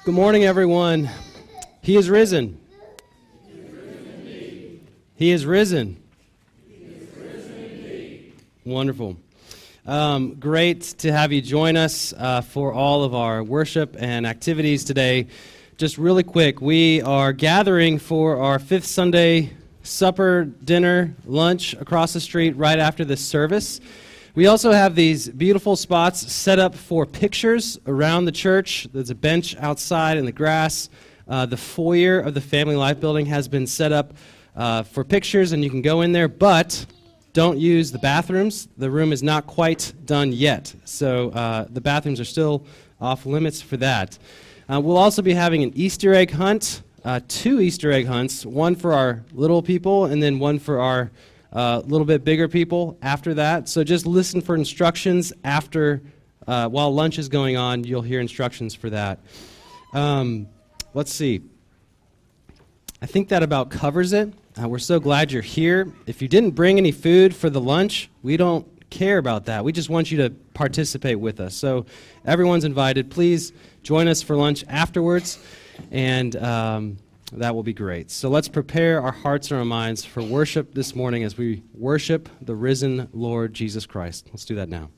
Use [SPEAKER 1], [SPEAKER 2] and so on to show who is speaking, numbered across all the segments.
[SPEAKER 1] Good morning, everyone. He is risen.
[SPEAKER 2] He is risen indeed.
[SPEAKER 1] He is risen.
[SPEAKER 2] He is risen indeed.
[SPEAKER 1] Wonderful. Great to have you join us for all of our worship and activities today. Just really quick, we are gathering for our fifth Sunday supper, dinner, lunch across the street right after this service. We also have these beautiful spots set up for pictures around the church. There's a bench outside in the grass. The foyer of the Family Life Building has been set up for pictures, and you can go in there, but don't use the bathrooms. The room is not quite done yet, so the bathrooms are still off limits for that. We'll also be having an Easter egg hunt, 2 Easter egg hunts, one for our little people and then one for our little bit bigger people after that. So just listen for instructions after, while lunch is going on, you'll hear instructions for that. Let's see. I think that about covers it. We're so glad you're here. If you didn't bring any food for the lunch, we don't care about that. We just want you to participate with us. So everyone's invited. Please join us for lunch afterwards, and that will be great. So let's prepare our hearts and our minds for worship this morning as we worship the risen Lord Jesus Christ. Let's do that now.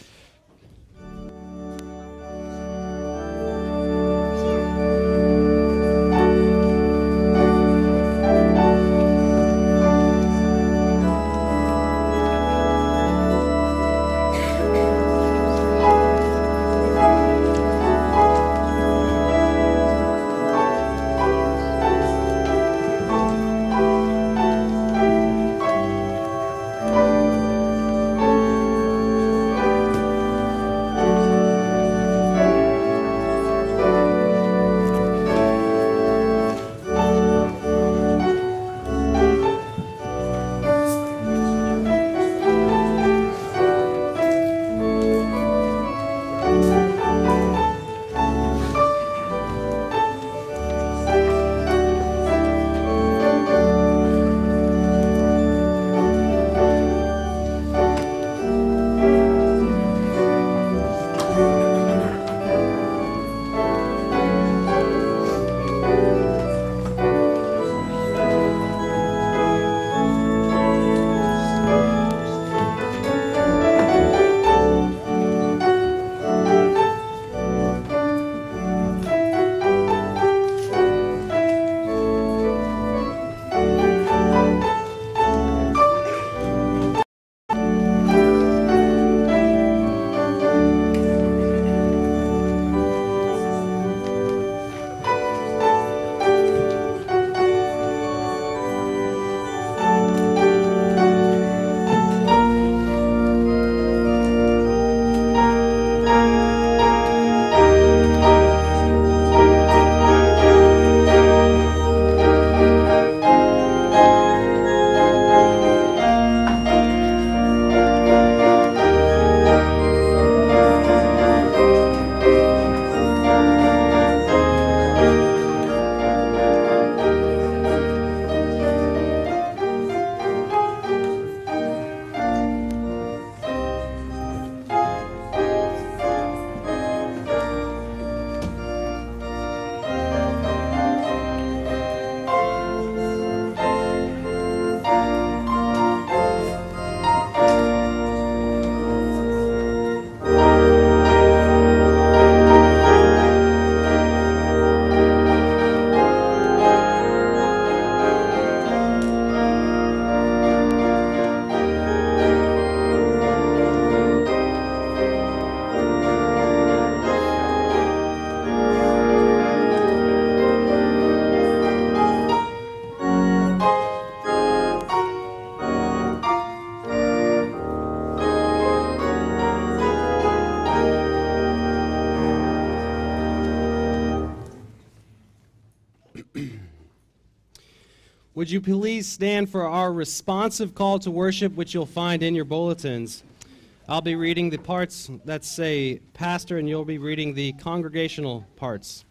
[SPEAKER 1] Would you please stand for our responsive call to worship, which you'll find in your bulletins. I'll be reading the parts that say pastor, and you'll be reading the congregational parts.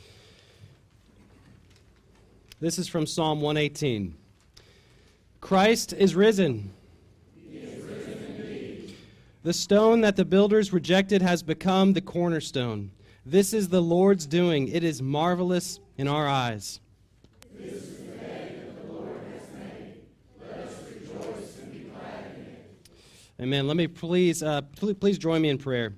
[SPEAKER 1] This is from Psalm 118. Christ is risen.
[SPEAKER 2] He is risen indeed.
[SPEAKER 1] The stone that the builders rejected has become the cornerstone. This is the Lord's doing. It is marvelous in our eyes.
[SPEAKER 2] This is the day that the Lord has made. Let us rejoice and be glad in it.
[SPEAKER 1] Amen. Let me please join me in prayer.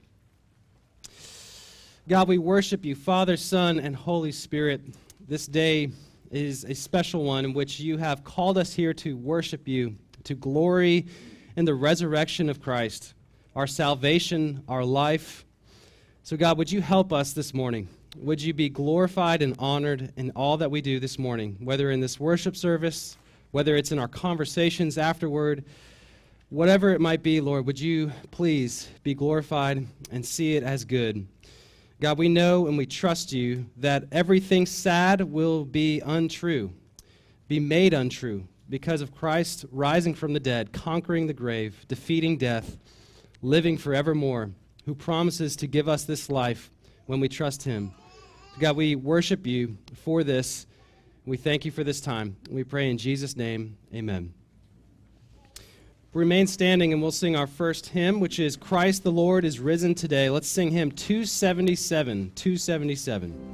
[SPEAKER 1] God, we worship you, Father, Son, and Holy Spirit. This day is a special one in which you have called us here to worship you, to glory in the resurrection of Christ, our salvation, our life. So God, would you help us this morning? Would you be glorified and honored in all that we do this morning, whether in this worship service, whether it's in our conversations afterward, whatever it might be, Lord, would you please be glorified and see it as good? God, we know and we trust you that everything sad will be untrue, be made untrue because of Christ rising from the dead, conquering the grave, defeating death, living forevermore, who promises to give us this life when we trust him. God, we worship you for this. We thank you for this time. We pray in Jesus' name, amen. Remain standing and we'll sing our first hymn, which is Christ the Lord is Risen Today. Let's sing hymn 277. 277.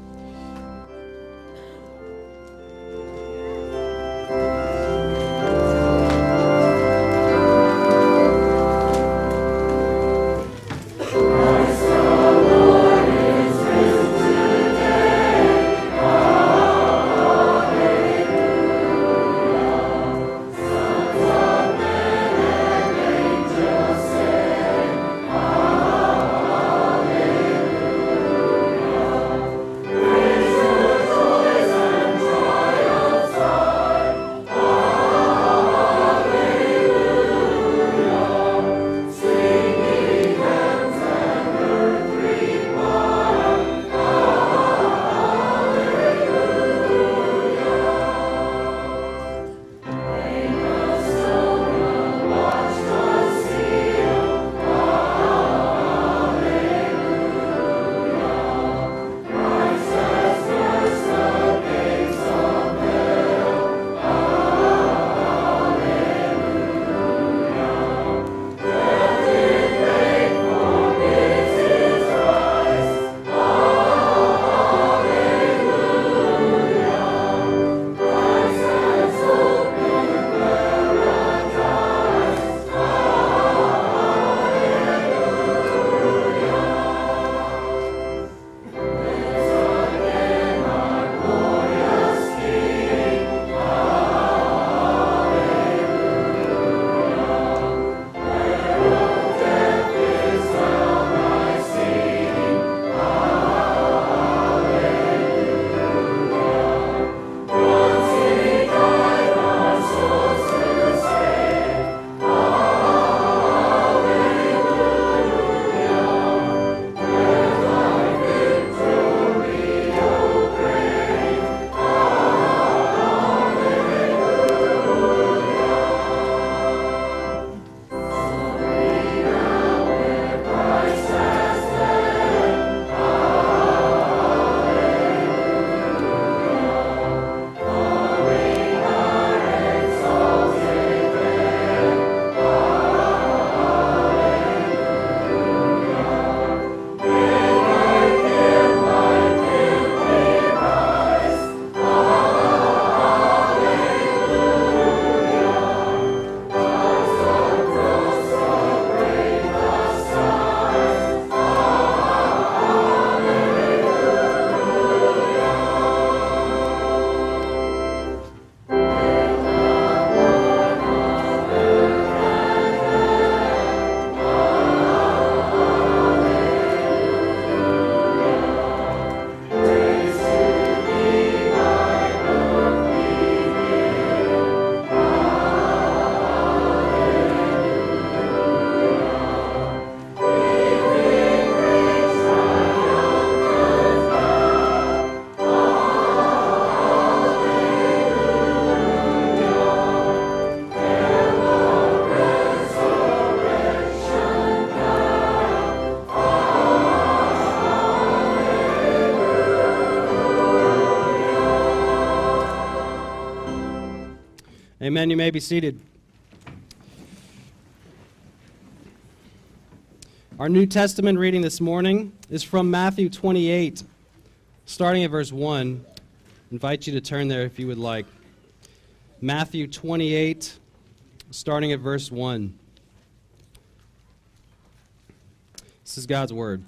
[SPEAKER 1] Amen. You may be seated. Our New Testament reading this morning is from Matthew 28, starting at verse 1. I invite you to turn there if you would like. Matthew 28, starting at verse 1. This is God's Word.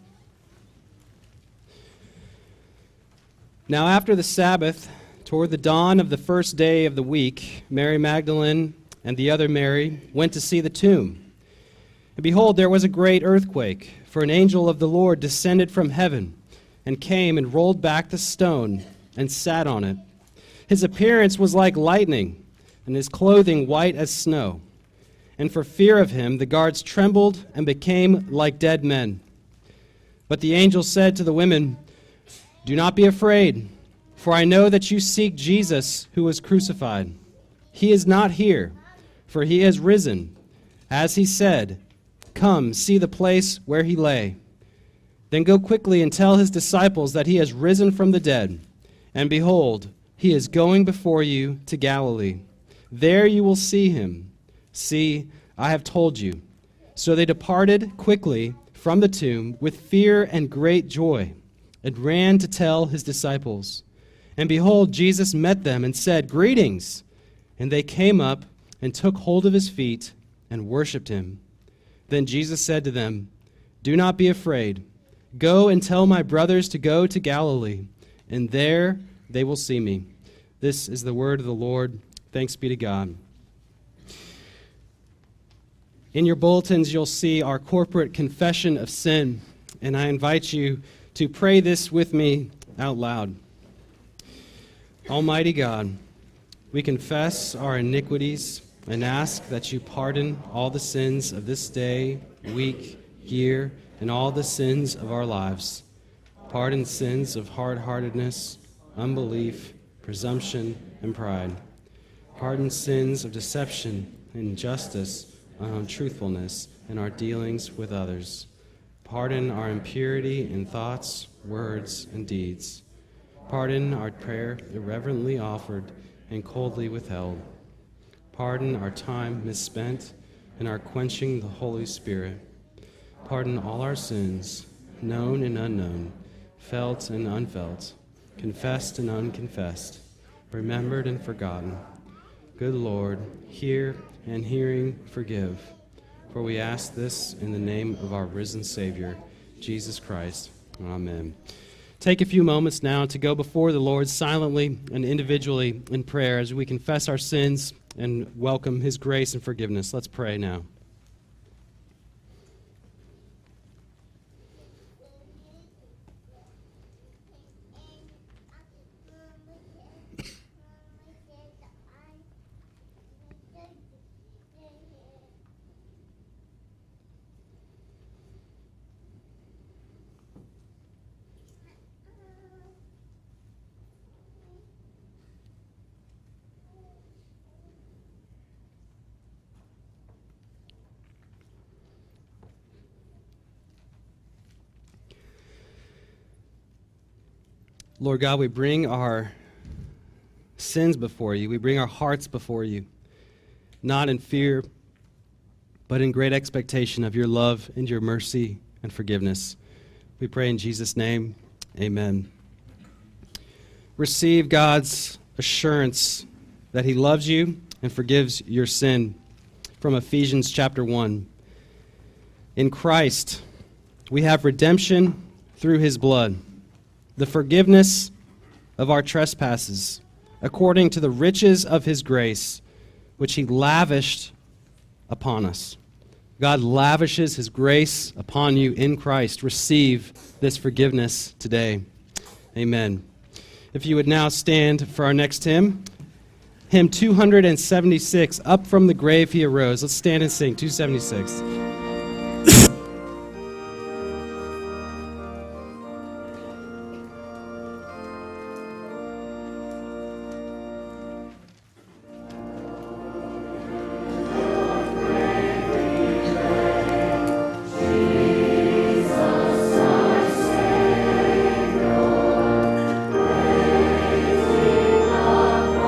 [SPEAKER 1] Now after the Sabbath, toward the dawn of the first day of the week, Mary Magdalene and the other Mary went to see the tomb. And behold, there was a great earthquake, for an angel of the Lord descended from heaven and came and rolled back the stone and sat on it. His appearance was like lightning, and his clothing white as snow. And for fear of him, the guards trembled and became like dead men. But the angel said to the women, "Do not be afraid, for I know that you seek Jesus who was crucified. He is not here, for he has risen, as he said. Come, see the place where he lay. Then go quickly and tell his disciples that he has risen from the dead. And behold, he is going before you to Galilee. There you will see him. See, I have told you." So they departed quickly from the tomb with fear and great joy, and ran to tell his disciples. And behold, Jesus met them and said, "Greetings." And they came up and took hold of his feet and worshipped him. Then Jesus said to them, "Do not be afraid. Go and tell my brothers to go to Galilee, and there they will see me." This is the word of the Lord. Thanks be to God. In your bulletins, you'll see our corporate confession of sin, and I invite you to pray this with me out loud. Almighty God, we confess our iniquities and ask that you pardon all the sins of this day, week, year, and all the sins of our lives. Pardon sins of hard-heartedness, unbelief, presumption, and pride. Pardon sins of deception, injustice, and untruthfulness in our dealings with others. Pardon our impurity in thoughts, words, and deeds. Pardon our prayer irreverently offered and coldly withheld. Pardon our time misspent and our quenching the Holy Spirit. Pardon all our sins, known and unknown, felt and unfelt, confessed and unconfessed, remembered and forgotten. Good Lord, hear and hearing forgive. For we ask this in the name of our risen Savior, Jesus Christ. Amen. Take a few moments now to go before the Lord silently and individually in prayer as we confess our sins and welcome his grace and forgiveness. Let's pray now. Lord God, we bring our sins before you. We bring our hearts before you, not in fear, but in great expectation of your love and your mercy and forgiveness. We pray in Jesus' name, amen. Receive God's assurance that he loves you and forgives your sin from Ephesians chapter 1. In Christ, we have redemption through his blood, the forgiveness of our trespasses, according to the riches of his grace, which he lavished upon us. God lavishes his grace upon you in Christ. Receive this forgiveness today. Amen. If you would now stand for our next hymn, hymn 276, Up from the Grave He Arose. Let's stand and sing 276.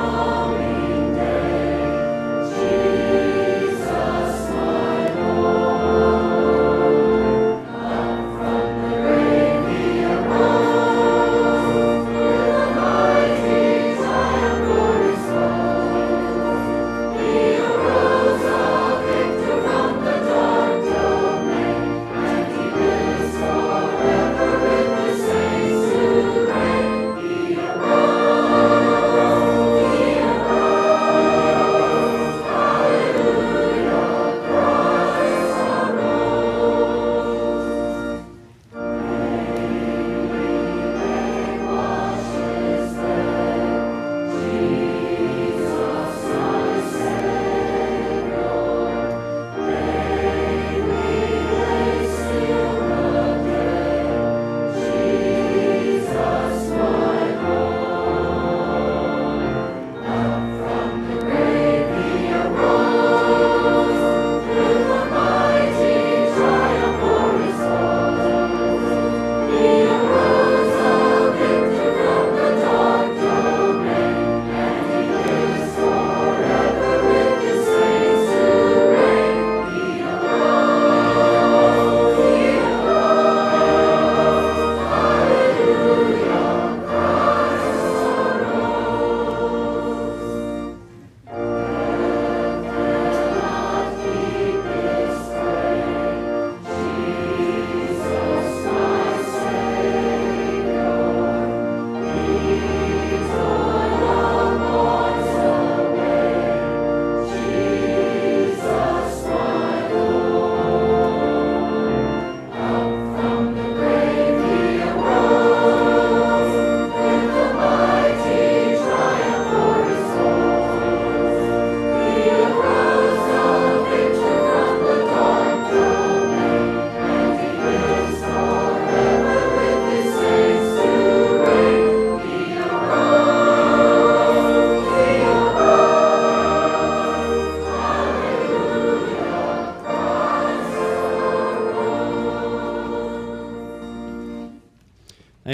[SPEAKER 2] Jesus, my Lord.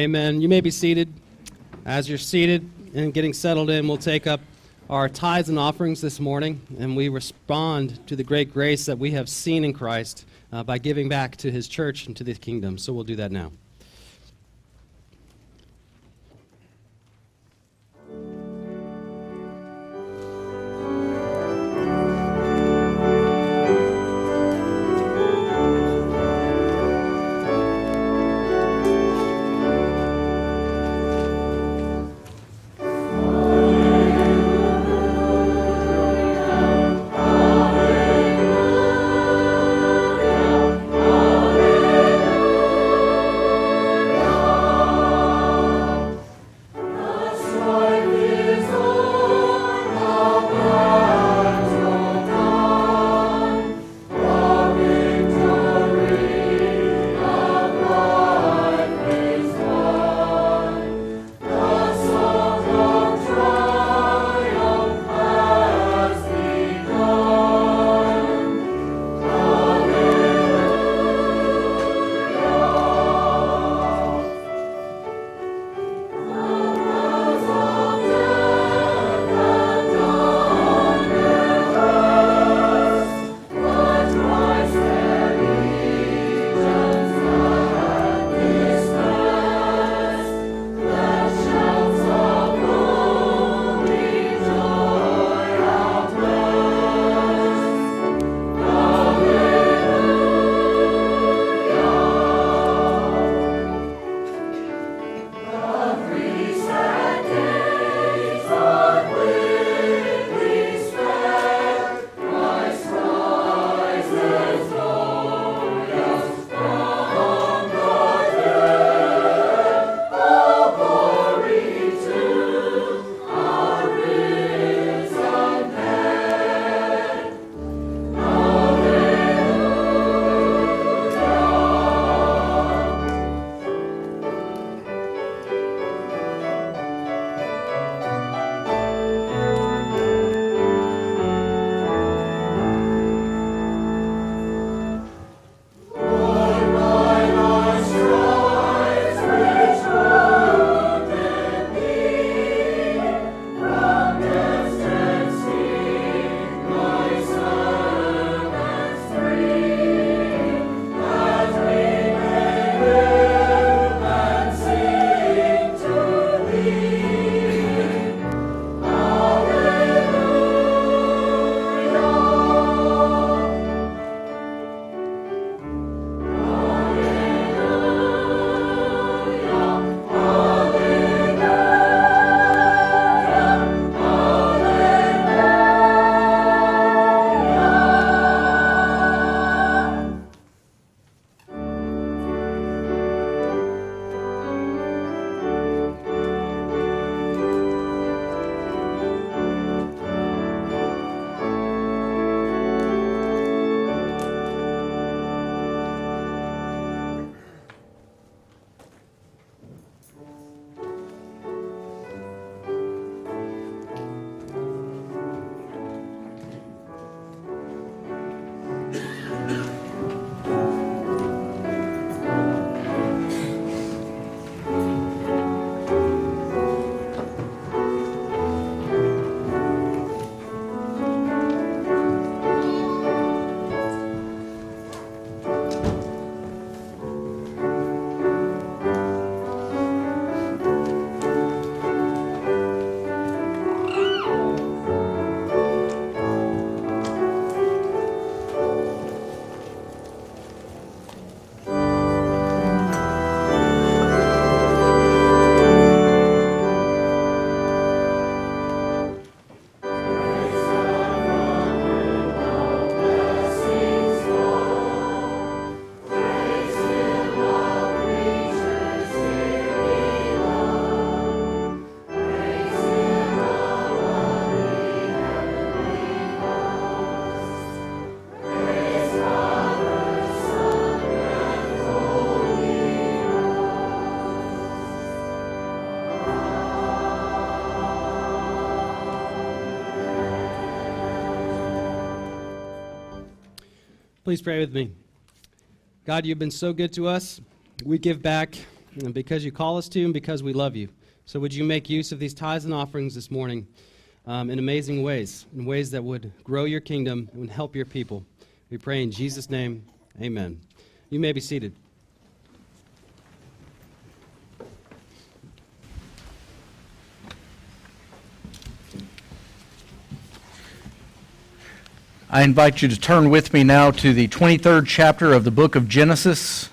[SPEAKER 1] Amen. You may be seated. As you're seated and getting settled in, we'll take up our tithes and offerings this morning, and we respond to the great grace that we have seen in Christ by giving back to his church and to the kingdom. So we'll do that now. Please pray with me. God, you've been so good to us. We give back and because you call us to, and because we love you. So would you make use of these tithes and offerings this morning in amazing ways, in ways that would grow your kingdom and help your people. We pray in Jesus' name, amen. You may be seated.
[SPEAKER 3] I invite you to turn with me now to the 23rd chapter of the book of Genesis.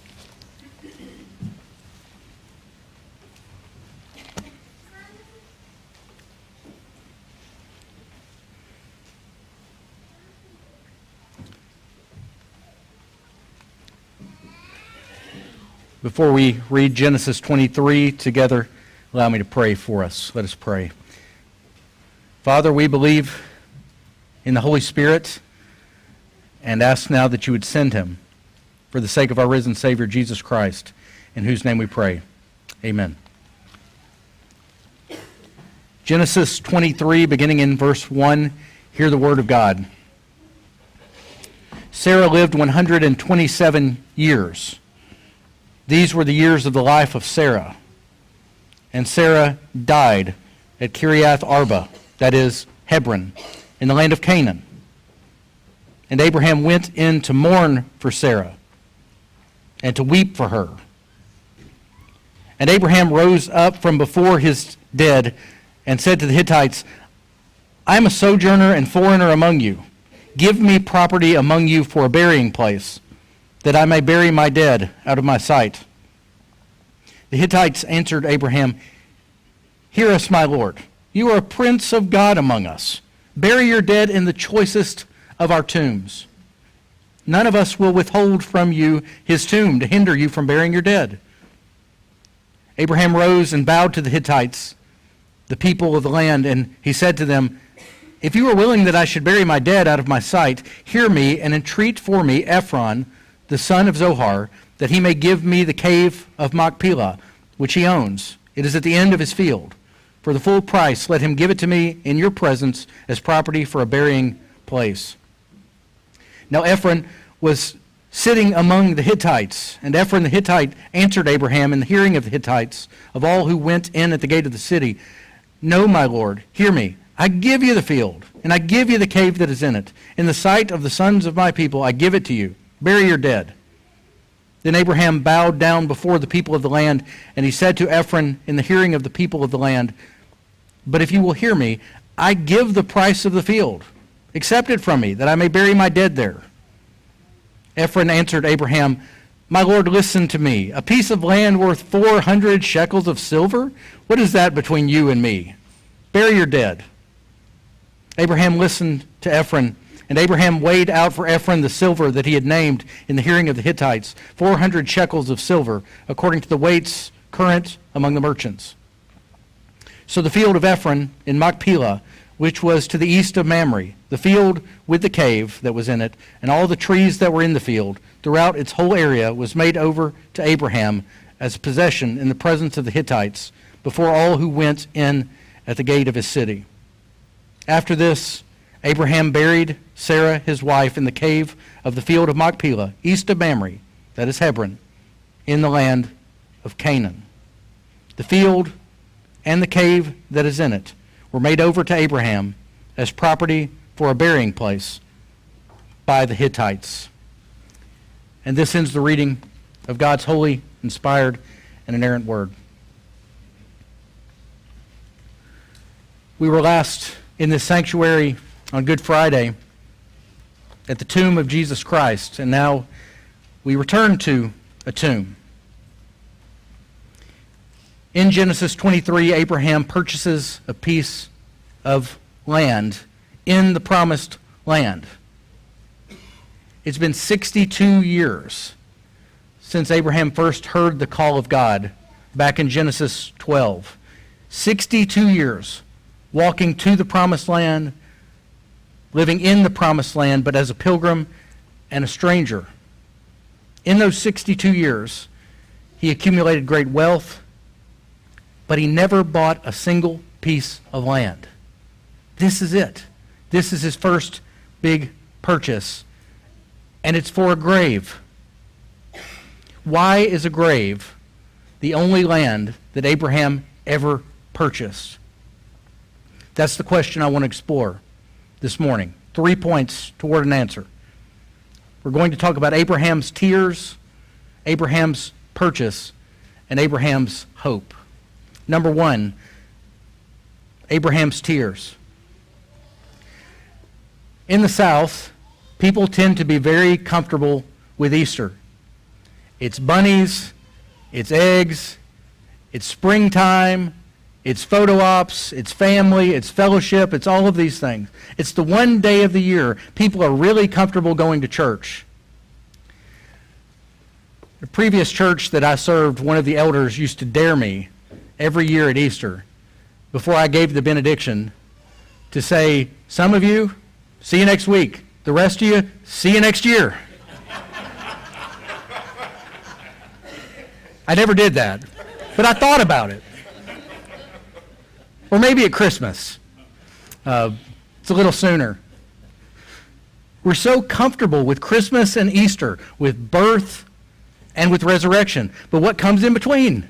[SPEAKER 3] Before we read Genesis 23 together, allow me to pray for us. Let us pray. Father, we believe in the Holy Spirit and ask now that you would send him for the sake of our risen Savior, Jesus Christ, in whose name we pray. Amen. Genesis 23, beginning in verse 1, hear the word of God. Sarah lived 127 years. These were the years of the life of Sarah. And Sarah died at Kiriath Arba, that is, Hebron, in the land of Canaan. And Abraham went in to mourn for Sarah and to weep for her. And Abraham rose up from before his dead and said to the Hittites, I am a sojourner and foreigner among you. Give me property among you for a burying place, that I may bury my dead out of my sight. The Hittites answered Abraham, Hear us, my lord. You are a prince of God among us. Bury your dead in the choicest of our tombs. None of us will withhold from you his tomb to hinder you from burying your dead. Abraham rose and bowed to the Hittites, the people of the land, and he said to them, If you are willing that I should bury my dead out of my sight, hear me and entreat for me Ephron, the son of Zohar, that he may give me the cave of Machpelah, which he owns. It is at the end of his field. For the full price, let him give it to me in your presence as property for a burying place. Now Ephron was sitting among the Hittites, and Ephron the Hittite answered Abraham in the hearing of the Hittites, of all who went in at the gate of the city, No, my lord, hear me. I give you the field, and I give you the cave that is in it. In the sight of the sons of my people, I give it to you. Bury your dead. Then Abraham bowed down before the people of the land, and he said to Ephron in the hearing of the people of the land, But if you will hear me, I give the price of the field. Accept it from me, that I may bury my dead there. Ephron answered Abraham, My lord, listen to me. A piece of land worth 400 shekels of silver? What is that between you and me? Bury your dead. Abraham listened to Ephron, and Abraham weighed out for Ephron the silver that he had named in the hearing of the Hittites, 400 shekels of silver, according to the weights current among the merchants. So the field of Ephron in Machpelah, which was to the east of Mamre, the field with the cave that was in it, and all the trees that were in the field, throughout its whole area, was made over to Abraham as a possession in the presence of the Hittites, before all who went in at the gate of his city. After this, Abraham buried Sarah, his wife, in the cave of the field of Machpelah, east of Mamre, that is Hebron, in the land of Canaan. The field and the cave that is in it were made over to Abraham as property for a burying place by the Hittites. And this ends the reading of God's holy, inspired, and inerrant word. We were last in this sanctuary on Good Friday at the tomb of Jesus Christ, and now we return to a tomb. In Genesis 23, Abraham purchases a piece of land in the promised land. It's been 62 years since Abraham first heard the call of God back in Genesis 12. 62 years walking to the promised land, living in the promised land, but as a pilgrim and a stranger. In those 62 years, he accumulated great wealth, but he never bought a single piece of land. This is it. This is his first big purchase, and it's for a grave. Why is a grave the only land that Abraham ever purchased? That's the question I want to explore this morning. 3 points toward an answer. We're going to talk about Abraham's tears, Abraham's purchase, and Abraham's hope. Number one, Abraham's tears. In the South, people tend to be very comfortable with Easter. It's bunnies, it's eggs, it's springtime, it's photo ops, it's family, it's fellowship, it's all of these things. It's the one day of the year people are really comfortable going to church. The previous church that I served, one of the elders used to dare me every year at Easter, before I gave the benediction, to say, some of you, see you next week. The rest of you, see you next year. I never did that, but I thought about it. Or maybe at Christmas. It's a little sooner. We're so comfortable with Christmas and Easter, with birth and with resurrection. But what comes in between?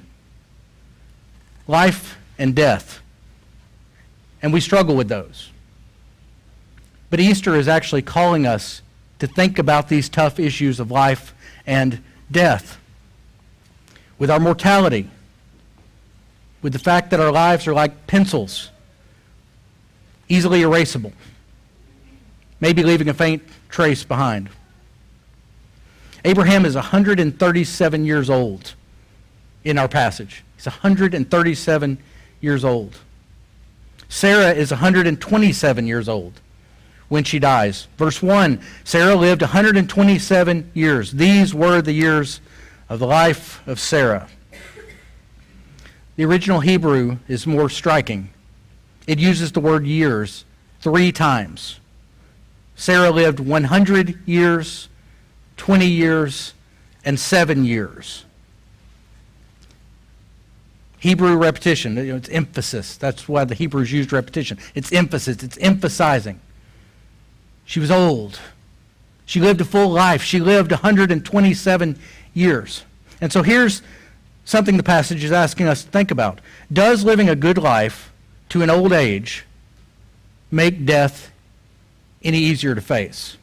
[SPEAKER 3] Life and death. And we struggle with those. But Easter is actually calling us to think about these tough issues of life and death. With our mortality, with the fact that our lives are like pencils, easily erasable, maybe leaving a faint trace behind. Abraham is 137 years old in our passage. He's 137 years old. Sarah is 127 years old when she dies. Verse 1, Sarah lived 127 years. These were the years of the life of Sarah. The original Hebrew is more striking. It uses the word years 3 times. Sarah lived 100 years, 20 years, and 7 years. Hebrew repetition, it's emphasis. That's why the Hebrews used repetition. It's emphasis, it's emphasizing. She was old. She lived a full life. She lived 127 years. And so here's something the passage is asking us to think about. Does living a good life to an old age make death any easier to face?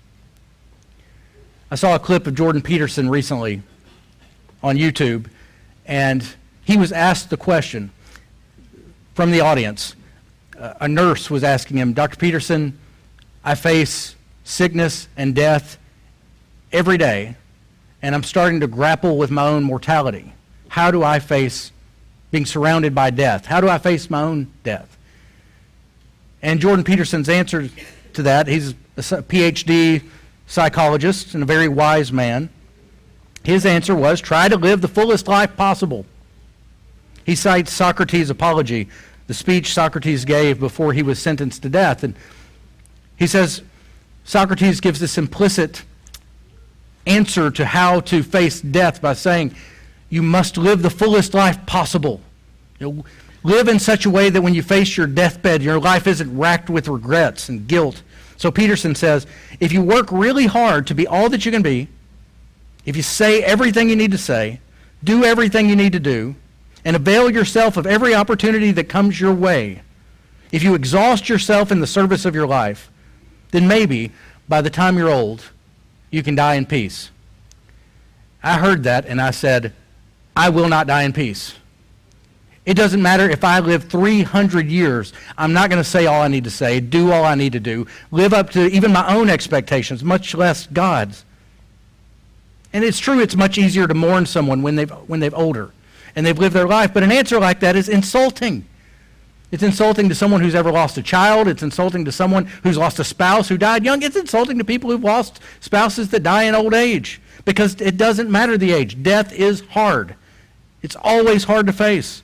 [SPEAKER 3] I saw a clip of Jordan Peterson recently on YouTube, and he was asked the question from the audience. A nurse was asking him, Dr. Peterson, I face sickness and death every day, and I'm starting to grapple with my own mortality. How do I face being surrounded by death? How do I face my own death? And Jordan Peterson's answer to that, he's a PhD psychologist and a very wise man. His answer was, try to live the fullest life possible. He cites Socrates' apology, the speech Socrates gave before he was sentenced to death. And he says, Socrates gives this implicit answer to how to face death by saying, you must live the fullest life possible. Live in such a way that when you face your deathbed, your life isn't racked with regrets and guilt. So Peterson says, if you work really hard to be all that you can be, if you say everything you need to say, do everything you need to do, and avail yourself of every opportunity that comes your way, if you exhaust yourself in the service of your life, then maybe by the time you're old, you can die in peace. I heard that and I said, I will not die in peace. It doesn't matter if I live 300 years. I'm not going to say all I need to say, do all I need to do, live up to even my own expectations, much less God's. And it's true, it's much easier to mourn someone when they've older and they've lived their life, but an answer like that is insulting. It's insulting to someone who's ever lost a child. It's insulting to someone who's lost a spouse who died young. It's insulting to people who've lost spouses that die in old age, because it doesn't matter the age. Death is hard. It's always hard to face.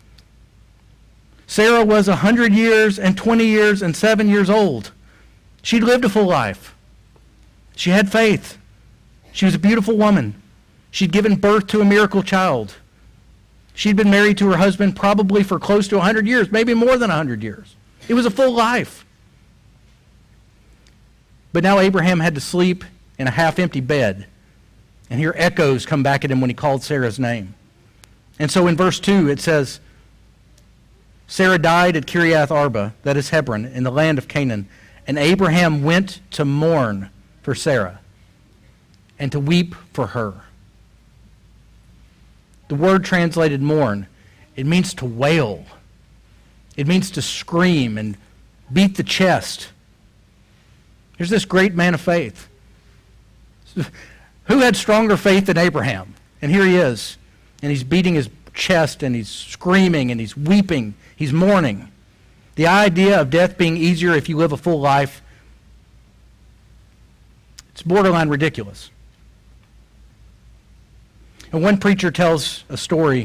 [SPEAKER 3] Sarah was 100 years and 20 years and 7 years old. She'd lived a full life. She had faith. She was a beautiful woman. She'd given birth to a miracle child. She'd been married to her husband probably for close to 100 years, maybe more than 100 years. It was a full life. But now Abraham had to sleep in a half-empty bed and hear echoes come back at him when he called Sarah's name. And so in verse 2 it says, Sarah died at Kiriath Arba, that is Hebron, in the land of Canaan, and Abraham went to mourn for Sarah and to weep for her. The word translated mourn, it means to wail. It means to scream and beat the chest. Here's this great man of faith. Who had stronger faith than Abraham? And here he is. And he's beating his chest and he's screaming and he's weeping. He's mourning. The idea of death being easier if you live a full life, it's borderline ridiculous. And one preacher tells a story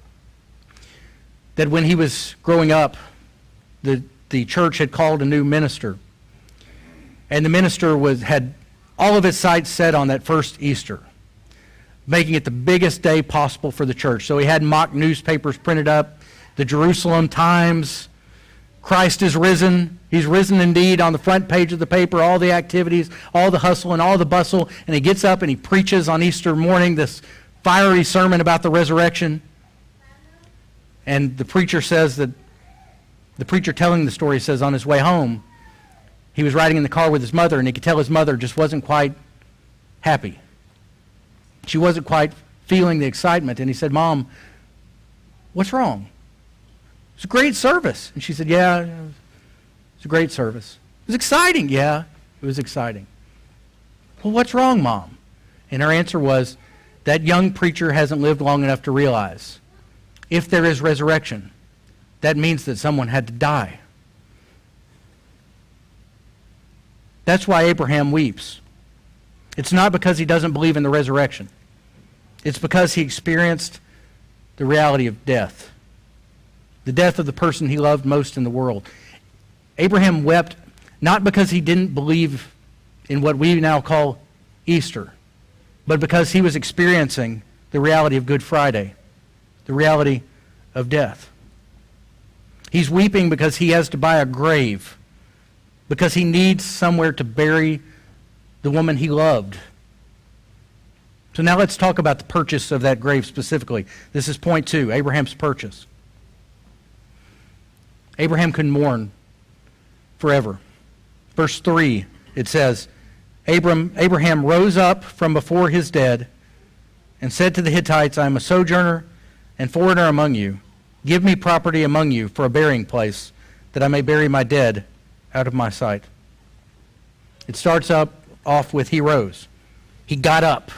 [SPEAKER 3] that when he was growing up, the church had called a new minister. And the minister had all of his sights set on that first Easter, making it the biggest day possible for the church. So he had mock newspapers printed up, the Jerusalem Times, Christ is risen. He's risen indeed on the front page of the paper, all the activities, all the hustle and all the bustle. And he gets up and he preaches on Easter morning this fiery sermon about the resurrection. And the preacher says that, the preacher telling the story says on his way home, he was riding in the car with his mother, and he could tell his mother just wasn't quite happy. She wasn't quite feeling the excitement. And he said, Mom, what's wrong? It's a great service. And she said, yeah, it's a great service. It was exciting. Yeah, it was exciting. Well, what's wrong, Mom? And her answer was, that young preacher hasn't lived long enough to realize if there is resurrection, that means that someone had to die. That's why Abraham weeps. It's not because he doesn't believe in the resurrection. It's because he experienced the reality of death. The death of the person he loved most in the world. Abraham wept not because he didn't believe in what we now call Easter, but because he was experiencing the reality of Good Friday, the reality of death. He's weeping because he has to buy a grave, because he needs somewhere to bury the woman he loved. So now let's talk about the purchase of that grave specifically. This is point 2, Abraham's purchase. Abraham could mourn forever. Verse 3, it says, Abraham rose up from before his dead and said to the Hittites, I am a sojourner and foreigner among you. Give me property among you for a burying place, that I may bury my dead out of my sight. It starts off with he rose. He got up,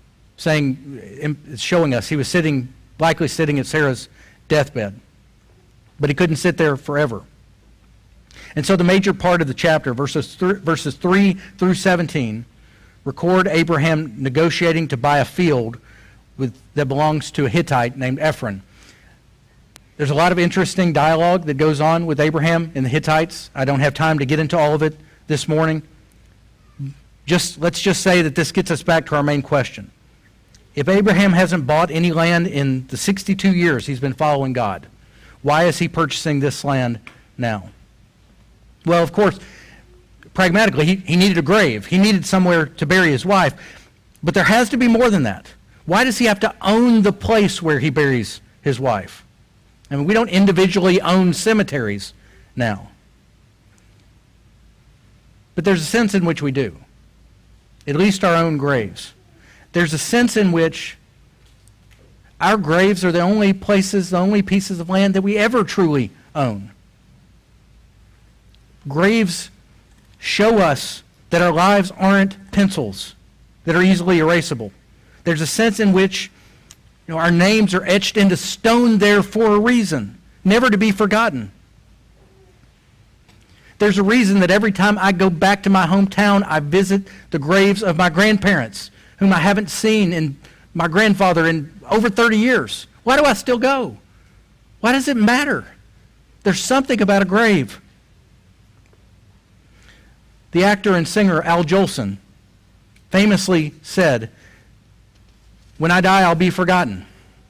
[SPEAKER 3] showing us he was likely sitting at Sarah's deathbed. But he couldn't sit there forever. And so the major part of the chapter, verses 3 through 17, record Abraham negotiating to buy a field that belongs to a Hittite named Ephron. There's a lot of interesting dialogue that goes on with Abraham and the Hittites. I don't have time to get into all of it this morning. Let's just say that this gets us back to our main question. If Abraham hasn't bought any land in the 62 years he's been following God, why is he purchasing this land now? Well, of course, pragmatically, he needed a grave. He needed somewhere to bury his wife. But there has to be more than that. Why does he have to own the place where he buries his wife? I mean, we don't individually own cemeteries now. But there's a sense in which we do. At least our own graves. There's a sense in which our graves are the only pieces of land that we ever truly own. Graves show us that our lives aren't pencils that are easily erasable. There's a sense in which our names are etched into stone there for a reason, never to be forgotten. There's a reason that every time I go back to my hometown, I visit the graves of my grandparents, whom I haven't seen, and my grandfather in over 30 years. Why do I still go? Why does it matter? There's something about a grave. The actor and singer Al Jolson famously said, "When I die, I'll be forgotten."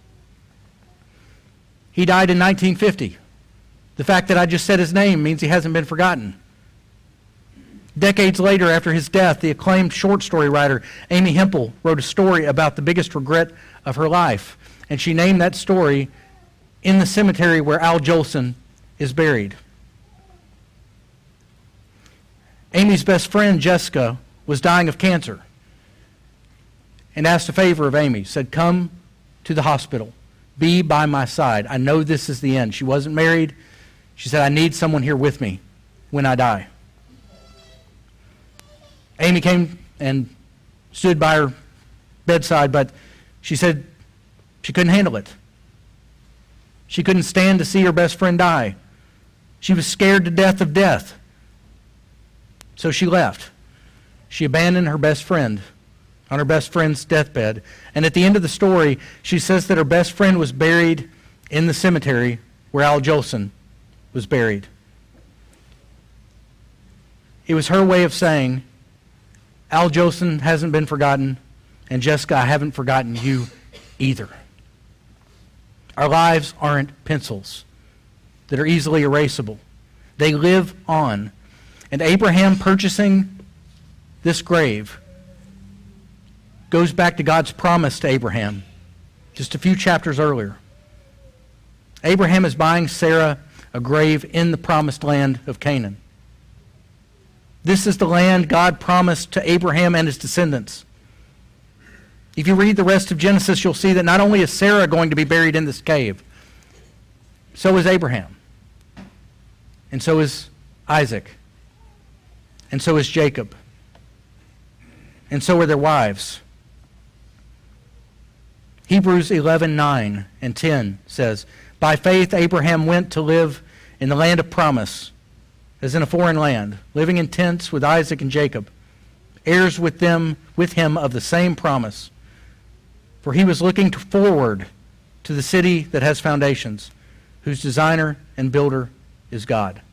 [SPEAKER 3] He died in 1950. The fact that I just said his name means he hasn't been forgotten. Decades later, after his death, the acclaimed short story writer Amy Hempel wrote a story about the biggest regret of her life. and she named that story in the cemetery where Al Jolson is buried. Amy's best friend, Jessica, was dying of cancer and asked a favor of Amy, said, come to the hospital. Be by my side. I know this is the end. She wasn't married. She said, I need someone here with me when I die. Amy came and stood by her bedside, but she said she couldn't handle it. She couldn't stand to see her best friend die. She was scared to death of death. So she left. She abandoned her best friend on her best friend's deathbed. And at the end of the story, she says that her best friend was buried in the cemetery where Al Jolson was buried. It was her way of saying, Al Jolson hasn't been forgotten, and Jessica, I haven't forgotten you either. Our lives aren't pencils that are easily erasable. They live on. And Abraham purchasing this grave goes back to God's promise to Abraham just a few chapters earlier. Abraham is buying Sarah a grave in the promised land of Canaan. This is the land God promised to Abraham and his descendants. If you read the rest of Genesis, you'll see that not only is Sarah going to be buried in this cave, so is Abraham, and so is Isaac, and so is Jacob, and so are their wives. Hebrews 11:9 and 10 says, by faith Abraham went to live in the land of promise, as in a foreign land, living in tents with Isaac and Jacob, heirs with him of the same promise. For he was looking forward to the city that has foundations, whose designer and builder is God.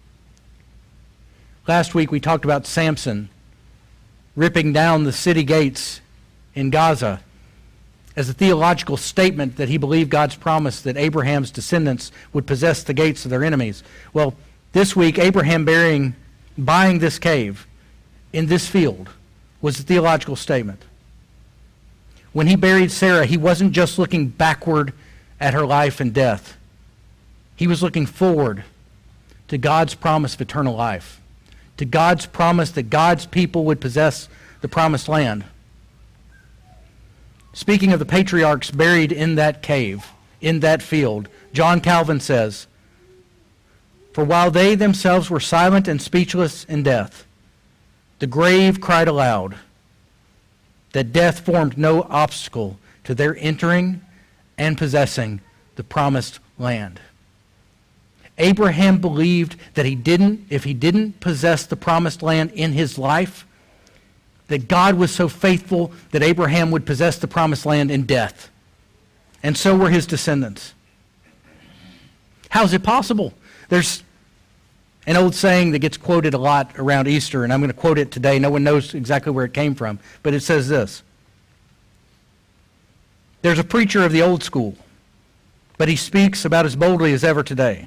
[SPEAKER 3] Last week we talked about Samson ripping down the city gates in Gaza as a theological statement that he believed God's promise that Abraham's descendants would possess the gates of their enemies. Well, this week, Abraham buying this cave in this field was a theological statement. When he buried Sarah, he wasn't just looking backward at her life and death. He was looking forward to God's promise of eternal life, to God's promise that God's people would possess the promised land. Speaking of the patriarchs buried in that cave, in that field, John Calvin says, for while they themselves were silent and speechless in death, the grave cried aloud that death formed no obstacle to their entering and possessing the promised land. Abraham believed that if he didn't possess the promised land in his life, that God was so faithful that Abraham would possess the promised land in death. And so were his descendants. How is it possible? There's an old saying that gets quoted a lot around Easter, and I'm going to quote it today. No one knows exactly where it came from, but it says this. There's a preacher of the old school, but he speaks about as boldly as ever today.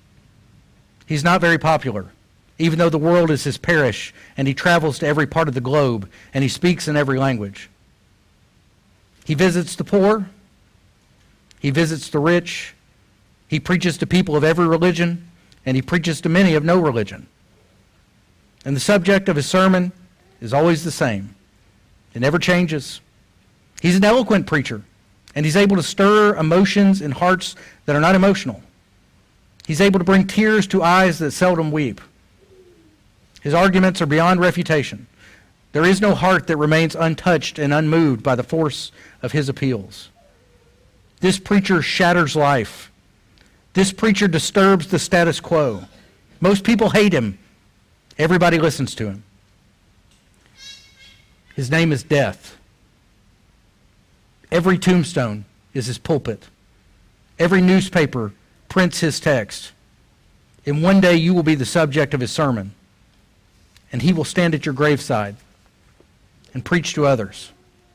[SPEAKER 3] He's not very popular, even though the world is his parish, and he travels to every part of the globe, and he speaks in every language. He visits the poor, he visits the rich, he preaches to people of every religion, and he preaches to many of no religion. And the subject of his sermon is always the same. It never changes. He's an eloquent preacher, and he's able to stir emotions in hearts that are not emotional. He's able to bring tears to eyes that seldom weep. His arguments are beyond refutation. There is no heart that remains untouched and unmoved by the force of his appeals. This preacher shatters life. This preacher disturbs the status quo. Most people hate him. Everybody listens to him. His name is Death. Every tombstone is his pulpit. Every newspaper prints his text. And one day you will be the subject of his sermon. And he will stand at your graveside and preach to others.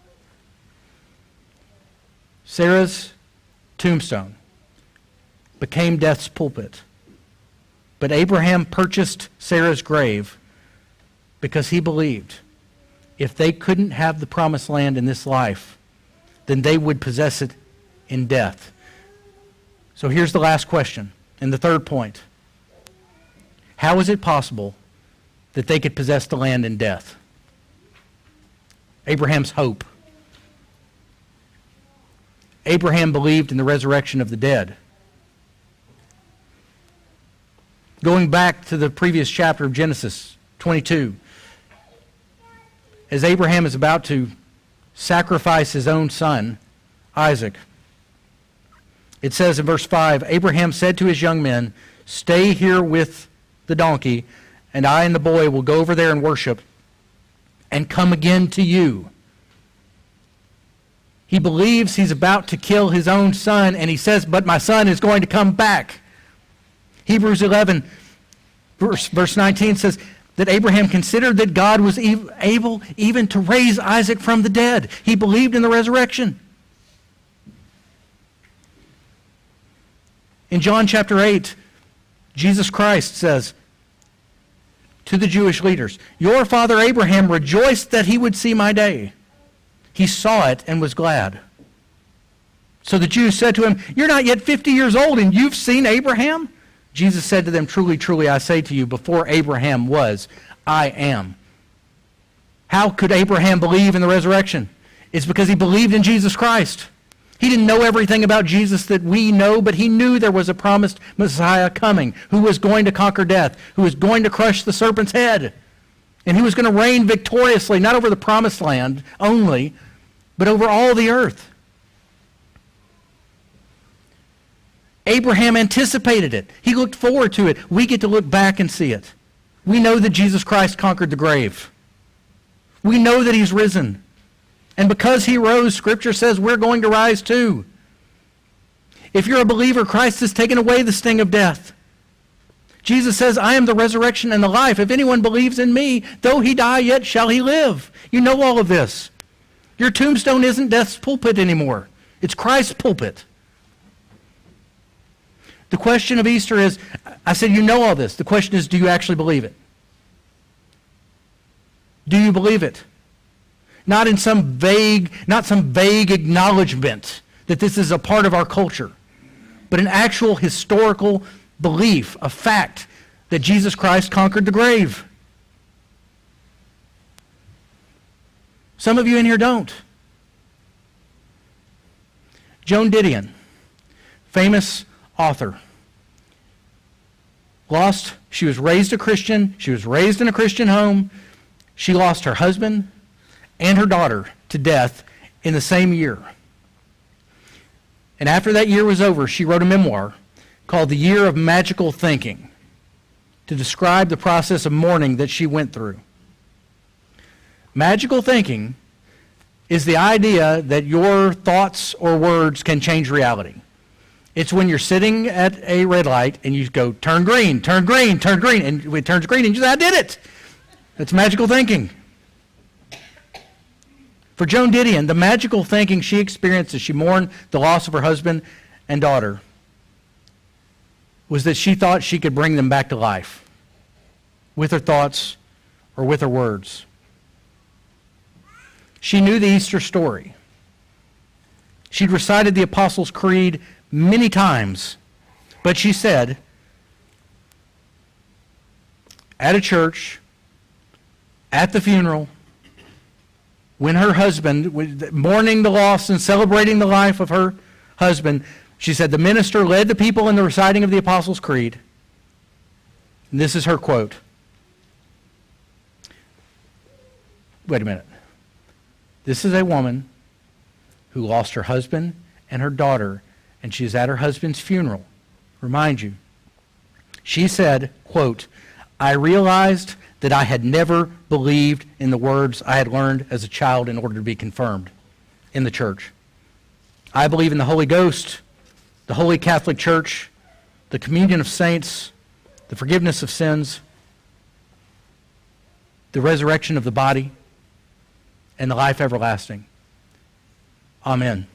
[SPEAKER 3] Sarah's tombstone became Death's pulpit. But Abraham purchased Sarah's grave because he believed if they couldn't have the promised land in this life, then they would possess it in death. So here's the last question, and the third point. How is it possible that they could possess the land in death? Abraham's hope. Abraham believed in the resurrection of the dead. Going back to the previous chapter of Genesis 22, as Abraham is about to sacrifice his own son, Isaac, it says in verse 5, Abraham said to his young men, "Stay here with the donkey, and I and the boy will go over there and worship and come again to you." He believes he's about to kill his own son, and he says, "But my son is going to come back." Hebrews 11, verse 19 says that Abraham considered that God was able even to raise Isaac from the dead. He believed in the resurrection. In John chapter 8, Jesus Christ says to the Jewish leaders, "Your father Abraham rejoiced that he would see my day. He saw it and was glad." So the Jews said to him, "You're not yet 50 years old, and you've seen Abraham?" Jesus said to them, "Truly, truly, I say to you, before Abraham was, I am." How could Abraham believe in the resurrection? It's because he believed in Jesus Christ. He didn't know everything about Jesus that we know, but he knew there was a promised Messiah coming who was going to conquer death, who was going to crush the serpent's head, and he was going to reign victoriously, not over the promised land only, but over all the earth. Abraham anticipated it. He looked forward to it. We get to look back and see it. We know that Jesus Christ conquered the grave. We know that he's risen. And because he rose, Scripture says we're going to rise too. If you're a believer, Christ has taken away the sting of death. Jesus says, "I am the resurrection and the life. If anyone believes in me, though he die, yet shall he live." You know all of this. Your tombstone isn't death's pulpit anymore. It's Christ's pulpit. The question of Easter is, I said you know all this. The question is, do you actually believe it? Do you believe it? Not some vague acknowledgement that this is a part of our culture, but an actual historical belief, a fact that Jesus Christ conquered the grave. Some of you in here don't. Joan Didion, famous author, she was raised a Christian, she was raised in a Christian home. She lost her husband and her daughter to death in the same year. And after that year was over, she wrote a memoir called The Year of Magical Thinking to describe the process of mourning that she went through. Magical thinking is the idea that your thoughts or words can change reality. It's when you're sitting at a red light and you go, "Turn green, turn green, turn green," and it turns green and you say, "I did it." That's magical thinking. For Joan Didion, the magical thinking she experienced as she mourned the loss of her husband and daughter was that she thought she could bring them back to life with her thoughts or with her words. She knew the Easter story. She'd recited the Apostles' Creed many times, but she said, at a church, at the funeral, when her husband, mourning the loss and celebrating the life of her husband, she said, the minister led the people in the reciting of the Apostles' Creed. And this is her quote. Wait a minute. This is a woman who lost her husband and her daughter, and she's at her husband's funeral. Remind you. She said, quote, "I realized that I had never believed in the words I had learned as a child in order to be confirmed in the church. I believe in the Holy Ghost, the Holy Catholic Church, the communion of saints, the forgiveness of sins, the resurrection of the body, and the life everlasting. Amen."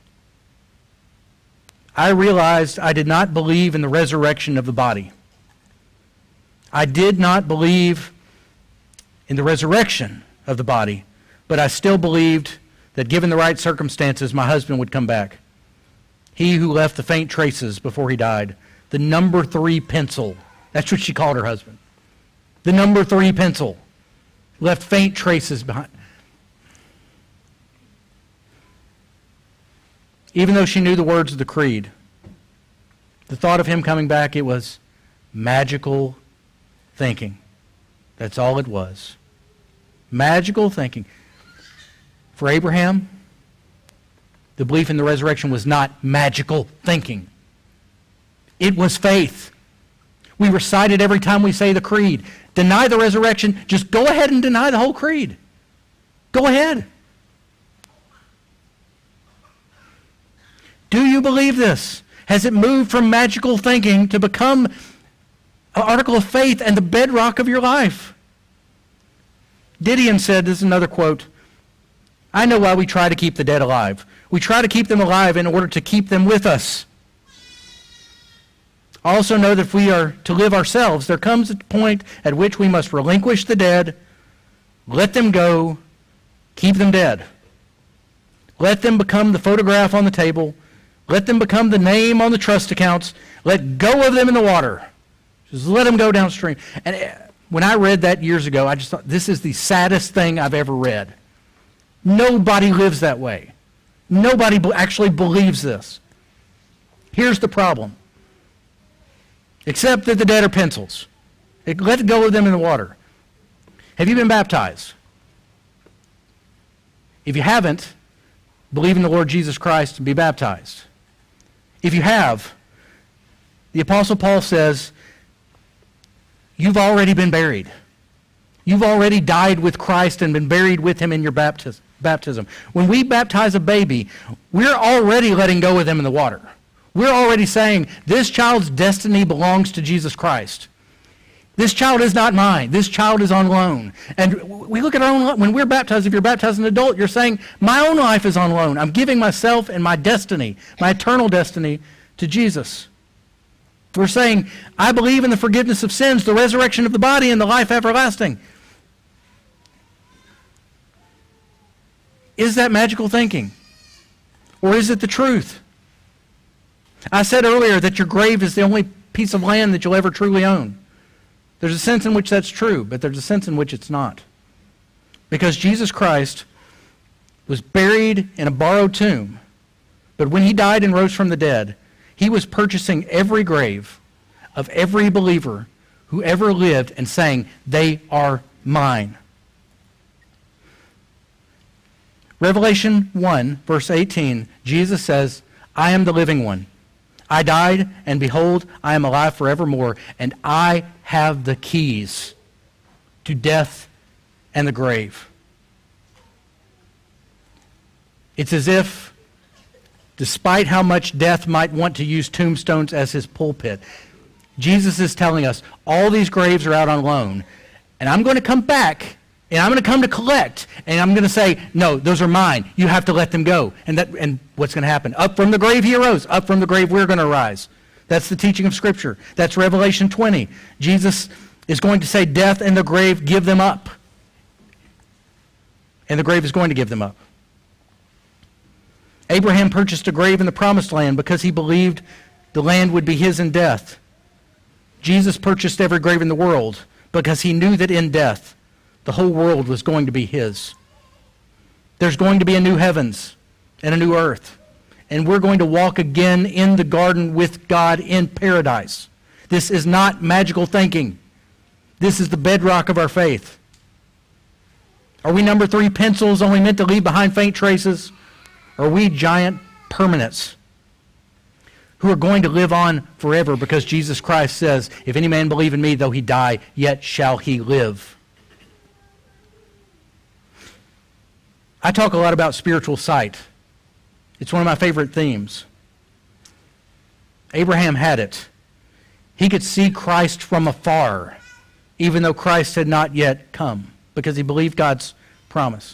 [SPEAKER 3] I realized I did not believe in the resurrection of the body. I did not believe in the resurrection of the body, but I still believed that given the right circumstances, my husband would come back. He who left the faint traces before he died. The number 3 pencil. That's what she called her husband. The number 3 pencil. Left faint traces behind. Even though she knew the words of the creed, the thought of him coming back, it was magical thinking. That's all it was. Magical thinking. For Abraham, the belief in the resurrection was not magical thinking. It was faith. We recite it every time we say the creed. Deny the resurrection, just go ahead and deny the whole creed. Go ahead. Do you believe this? Has it moved from magical thinking to become an article of faith and the bedrock of your life? Didion said, this is another quote, "I know why we try to keep the dead alive. We try to keep them alive in order to keep them with us. I also know that if we are to live ourselves, there comes a point at which we must relinquish the dead, let them go, keep them dead. Let them become the photograph on the table. Let them become the name on the trust accounts. Let go of them in the water. Just let them go downstream." And when I read that years ago, I just thought, this is the saddest thing I've ever read. Nobody lives that way. Nobody actually believes this. Here's the problem. Except that the dead are pencils. Let go of them in the water. Have you been baptized? If you haven't, believe in the Lord Jesus Christ and be baptized. If you have, the Apostle Paul says, you've already been buried. You've already died with Christ and been buried with him in your baptism. When we baptize a baby, we're already letting go of them in the water. We're already saying, this child's destiny belongs to Jesus Christ. This child is not mine. This child is on loan. And we look at our own, when we're baptized, if you're baptized as an adult, you're saying, my own life is on loan. I'm giving myself and my destiny, my eternal destiny, to Jesus. We're saying, I believe in the forgiveness of sins, the resurrection of the body, and the life everlasting. Is that magical thinking? Or is it the truth? I said earlier that your grave is the only piece of land that you'll ever truly own. There's a sense in which that's true, but there's a sense in which it's not. Because Jesus Christ was buried in a borrowed tomb, but when he died and rose from the dead, he was purchasing every grave of every believer who ever lived and saying, they are mine. Revelation 1, verse 18, Jesus says, I am the living one. I died, and behold, I am alive forevermore, and I have the keys to death and the grave. It's as if, despite how much death might want to use tombstones as his pulpit, Jesus is telling us, all these graves are out on loan, and I'm going to come back, and I'm going to come to collect, and I'm going to say, no, those are mine. You have to let them go. And what's going to happen? Up from the grave he arose. Up from the grave we're going to rise. That's the teaching of Scripture. That's Revelation 20. Jesus is going to say, death and the grave, give them up. And the grave is going to give them up. Abraham purchased a grave in the Promised Land because he believed the land would be his in death. Jesus purchased every grave in the world because he knew that in death, the whole world was going to be his. There's going to be a new heavens and a new earth. And we're going to walk again in the garden with God in paradise. This is not magical thinking. This is the bedrock of our faith. Are we number 3 pencils only meant to leave behind faint traces? Or are we giant permanents who are going to live on forever because Jesus Christ says, if any man believe in me, though he die, yet shall he live. I talk a lot about spiritual sight. It's one of my favorite themes. Abraham had it. He could see Christ from afar, even though Christ had not yet come, because he believed God's promise.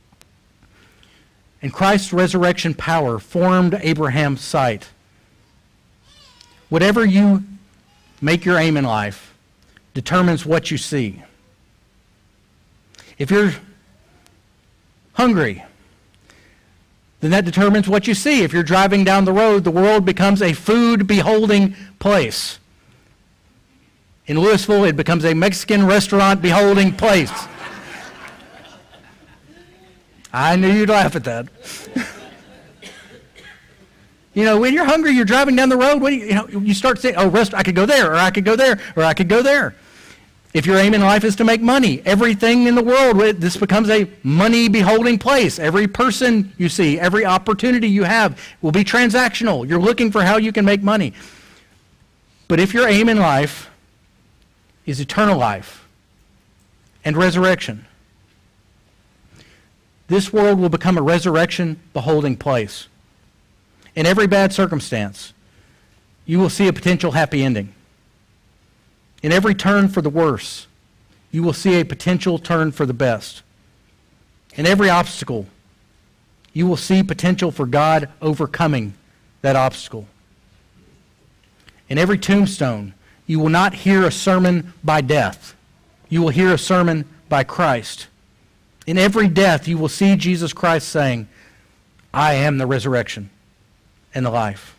[SPEAKER 3] And Christ's resurrection power formed Abraham's sight. Whatever you make your aim in life determines what you see. If you're hungry, then that determines what you see. If you're driving down the road, the world becomes a food-beholding place. In Louisville, it becomes a Mexican restaurant-beholding place. I knew you'd laugh at that. When you're hungry, you're driving down the road, you start saying, I could go there, or I could go there, or I could go there. If your aim in life is to make money, everything in the world, this becomes a money-beholding place. Every person you see, every opportunity you have will be transactional. You're looking for how you can make money. But if your aim in life is eternal life and resurrection, this world will become a resurrection-beholding place. In every bad circumstance, you will see a potential happy ending. In every turn for the worse, you will see a potential turn for the best. In every obstacle, you will see potential for God overcoming that obstacle. In every tombstone, you will not hear a sermon by death. You will hear a sermon by Christ. In every death, you will see Jesus Christ saying, I am the resurrection and the life.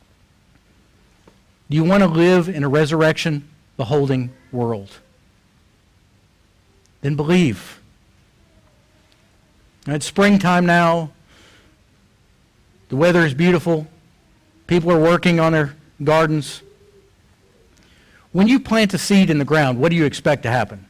[SPEAKER 3] Do you want to live in a resurrection-beholding world? Then believe. It's springtime now. The weather is beautiful. People are working on their gardens. When you plant a seed in the ground, what do you expect to happen?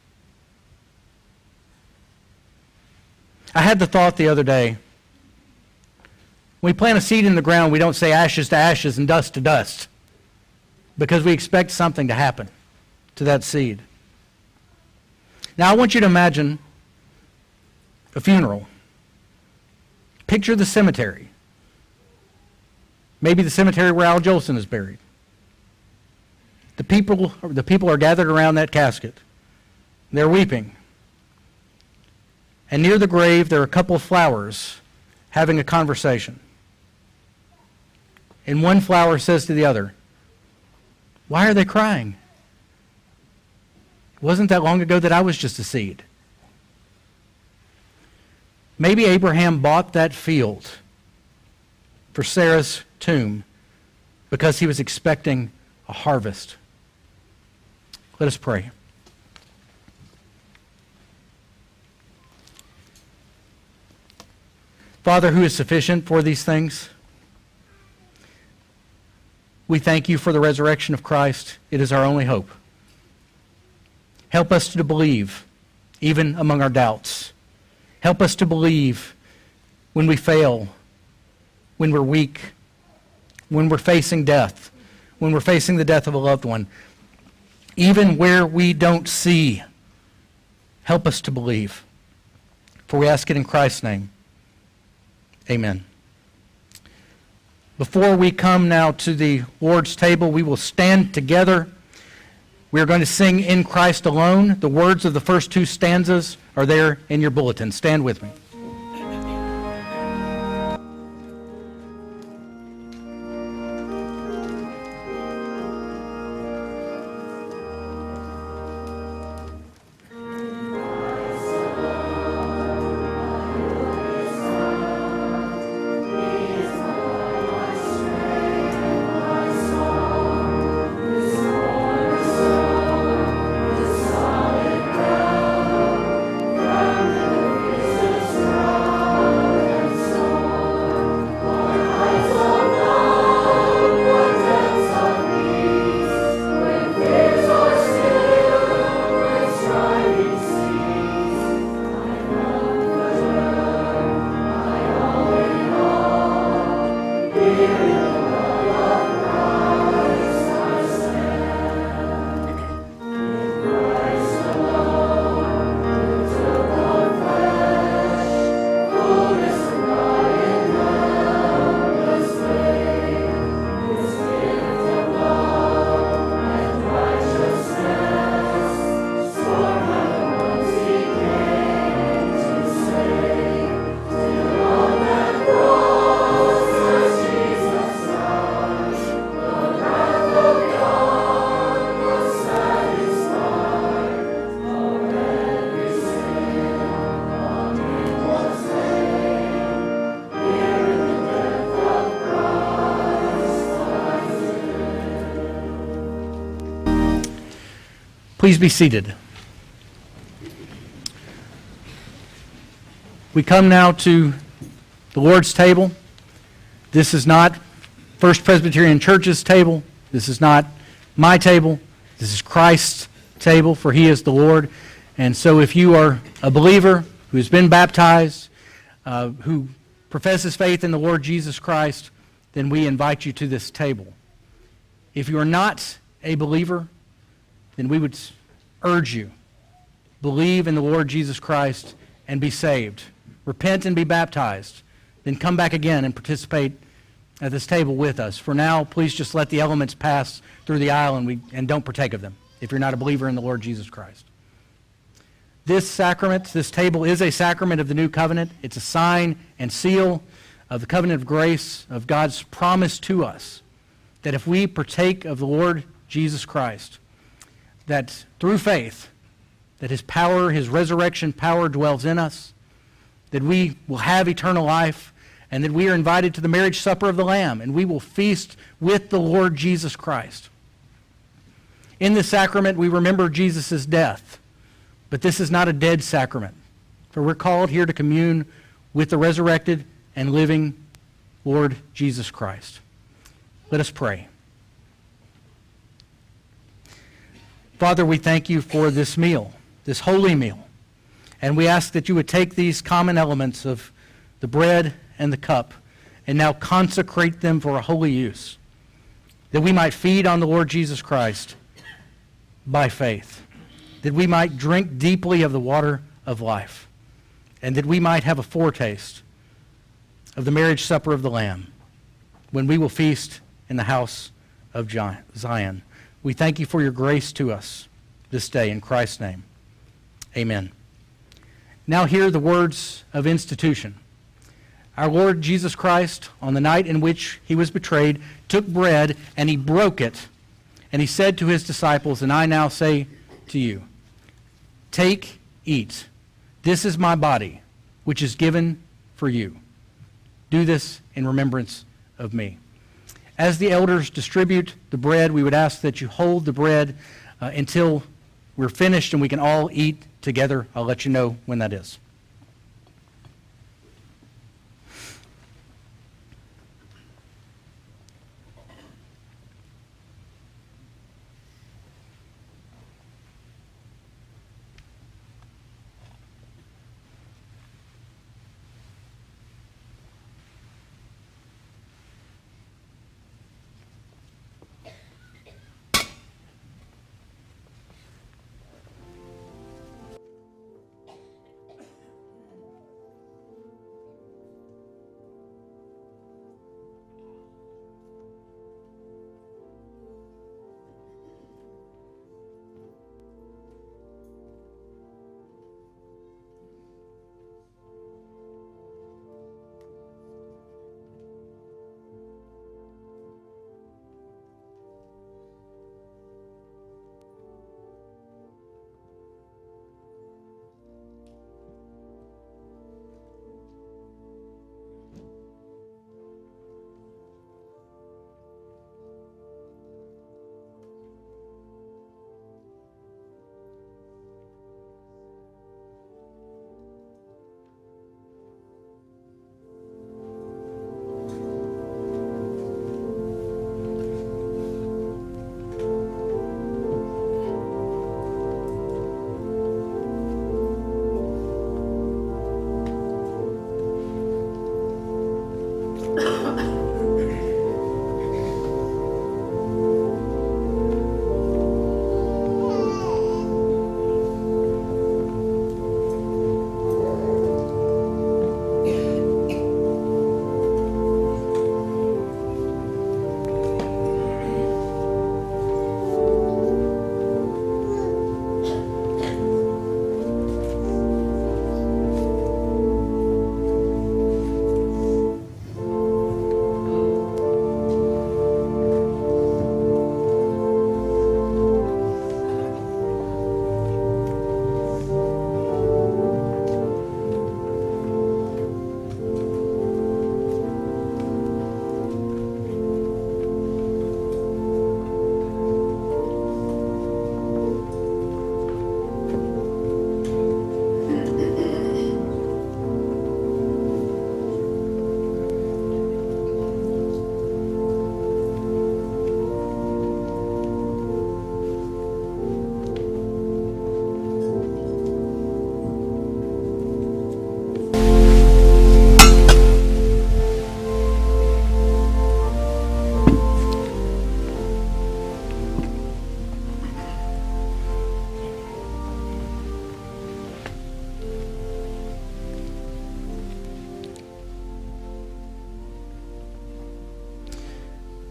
[SPEAKER 3] I had the thought the other day, when we plant a seed in the ground, we don't say ashes to ashes and dust to dust, because we expect something to happen to that seed. Now I want you to imagine a funeral. Picture the cemetery. Maybe the cemetery where Al Jolson is buried. The people are gathered around that casket. They're weeping. And near the grave, there are a couple of flowers having a conversation. And one flower says to the other, why are they crying? It wasn't that long ago that I was just a seed. Maybe Abraham bought that field for Sarah's tomb because he was expecting a harvest. Let us pray. Father, who is sufficient for these things, we thank you for the resurrection of Christ. It is our only hope. Help us to believe, even among our doubts. Help us to believe when we fail, when we're weak, when we're facing death, when we're facing the death of a loved one. Even where we don't see, help us to believe. For we ask it in Christ's name. Amen. Before we come now to the Lord's table, we will stand together. We are going to sing In Christ Alone. The words of the first two stanzas are there in your bulletin. Stand with me. Please be seated. We come now to the Lord's table. This is not First Presbyterian Church's table. This is not my table. This is Christ's table, for He is the Lord. And so if you are a believer who has been baptized, who professes faith in the Lord Jesus Christ, then we invite you to this table. If you are not a believer, then we would urge you, believe in the Lord Jesus Christ and be saved. Repent and be baptized. Then come back again and participate at this table with us. For now, please just let the elements pass through the aisle and don't partake of them if you're not a believer in the Lord Jesus Christ. This sacrament, this table is a sacrament of the new covenant. It's a sign and seal of the covenant of grace, of God's promise to us, that if we partake of the Lord Jesus Christ, that through faith, that His power, His resurrection power dwells in us, that we will have eternal life, and that we are invited to the marriage supper of the Lamb, and we will feast with the Lord Jesus Christ. In this sacrament, we remember Jesus' death, but this is not a dead sacrament, for we're called here to commune with the resurrected and living Lord Jesus Christ. Let us pray. Father, we thank you for this meal, this holy meal. And we ask that you would take these common elements of the bread and the cup and now consecrate them for a holy use, that we might feed on the Lord Jesus Christ by faith, that we might drink deeply of the water of life, and that we might have a foretaste of the marriage supper of the Lamb when we will feast in the house of Zion. We thank you for your grace to us this day in Christ's name. Amen. Now hear the words of institution. Our Lord Jesus Christ, on the night in which He was betrayed, took bread and He broke it, and He said to His disciples, and I now say to you, take, eat. This is my body, which is given for you. Do this in remembrance of me. As the elders distribute the bread, we would ask that you hold the bread until we're finished and we can all eat together. I'll let you know when that is.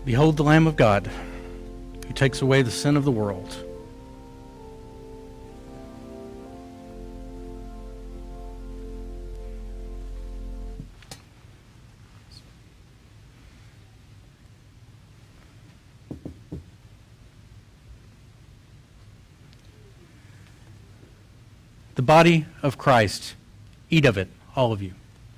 [SPEAKER 3] Behold the Lamb of God, who takes away the sin of the world. The body of Christ. Eat of it, all of you.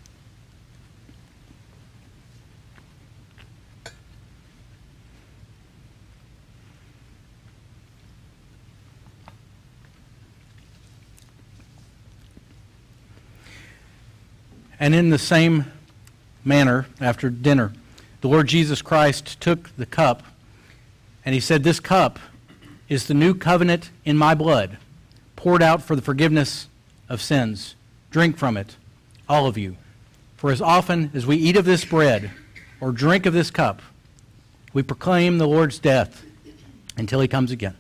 [SPEAKER 3] And in the same manner, after dinner, the Lord Jesus Christ took the cup, and he said, "This cup is the new covenant in my blood, poured out for the forgiveness of sins. Drink from it, all of you. For as often as we eat of this bread or drink of this cup, we proclaim the Lord's death until he comes again."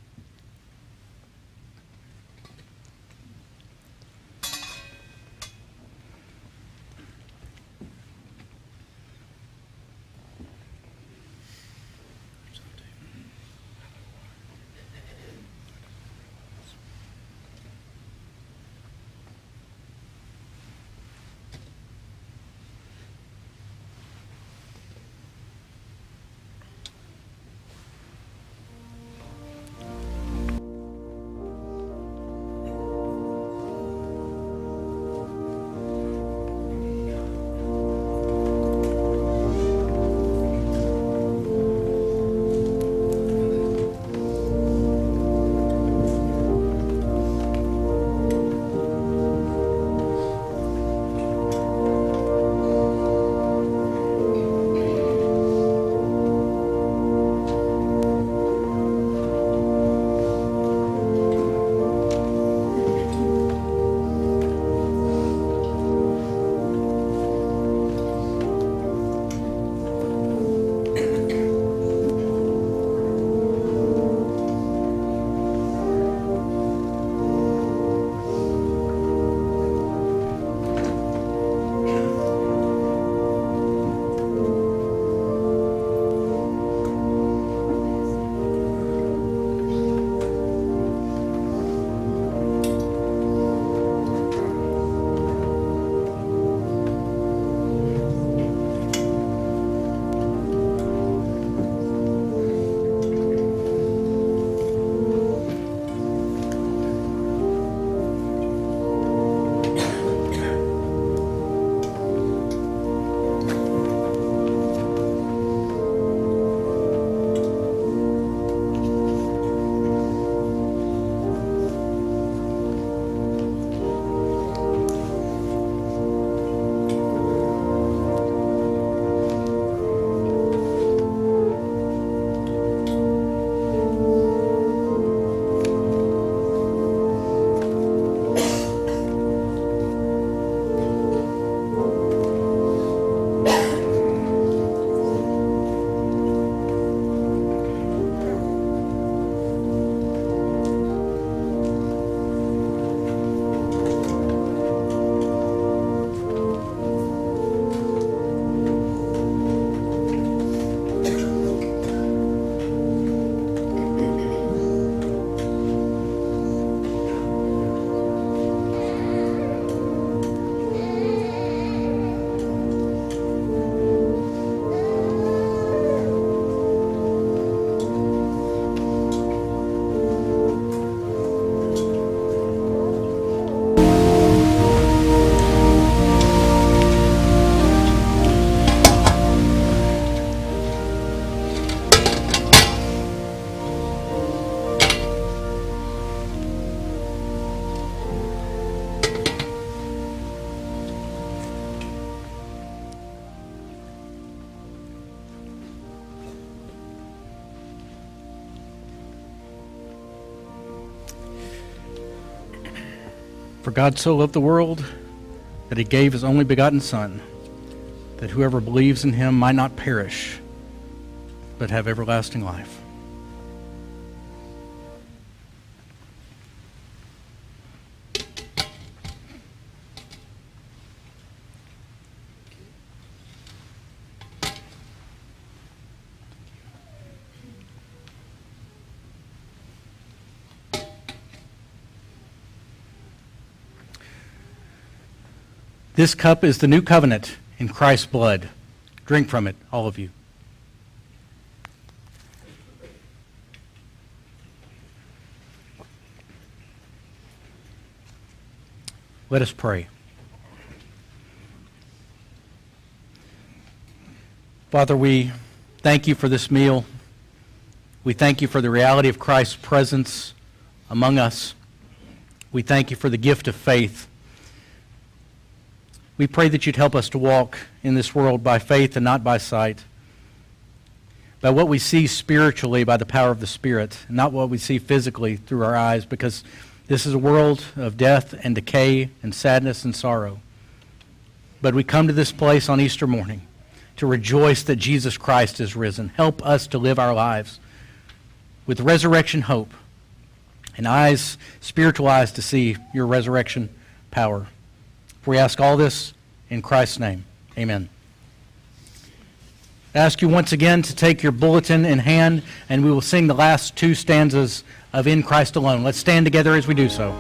[SPEAKER 3] For God so loved the world that he gave his only begotten Son, that whoever believes in him might not perish, but have everlasting life. This cup is the new covenant in Christ's blood. Drink from it, all of you. Let us pray. Father, we thank you for this meal. We thank you for the reality of Christ's presence among us. We thank you for the gift of faith. We pray that you'd help us to walk in this world by faith and not by sight, by what we see spiritually by the power of the Spirit, and not what we see physically through our eyes, because this is a world of death and decay and sadness and sorrow. But we come to this place on Easter morning to rejoice that Jesus Christ is risen. Help us to live our lives with resurrection hope and eyes, spiritual eyes, to see your resurrection power. We ask all this in Christ's name. Amen. I ask you once again to take your bulletin in hand, and we will sing the last two stanzas of In Christ Alone. Let's stand together as we do so.